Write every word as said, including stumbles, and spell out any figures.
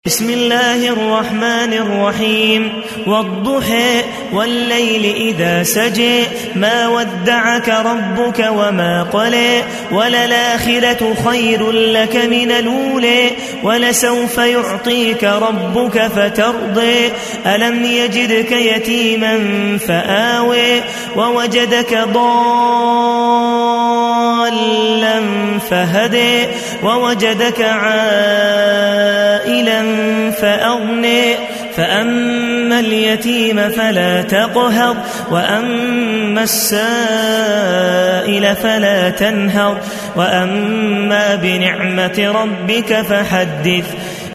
بسم الله الرحمن الرحيم والضحى والليل إذا سجى ما ودعك ربك وما قلى وللآخرة خير لك من الأولى ولسوف يعطيك ربك فترضى ألم يجدك يتيما فآوى ووجدك ضالا فهدى ووجدك عائلا فأغنى فأما اليتيم فلا تقهر وأما السائل فلا تنهر وأما بنعمة ربك فحدث